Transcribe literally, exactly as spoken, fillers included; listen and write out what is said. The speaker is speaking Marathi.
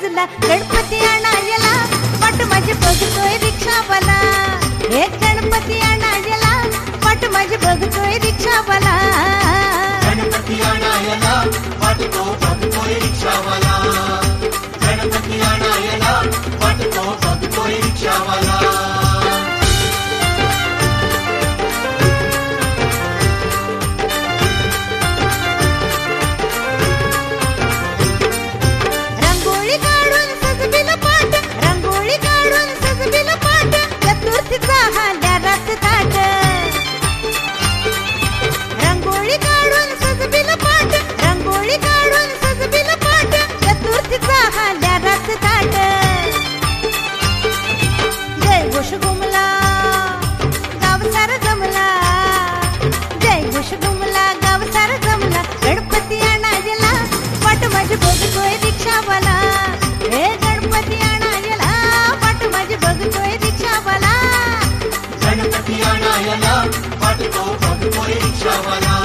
बाजूला गणपती आणायला वाट माझी बघतोय रिक्षावाला हे गणपती आणायला वाट माझी बघतोय रिक्षावाला गणपती आणायला वाट तो बघतोय रिक्षावाला गणपती आणायला वाट तो बघतोय रिक्षावाला बघतोय रिक्षावाला हे गणपती आणायला वाट माझी बघतोय रिक्षावाला गणपती आणायला वाट तो बघतोय रिक्षावाला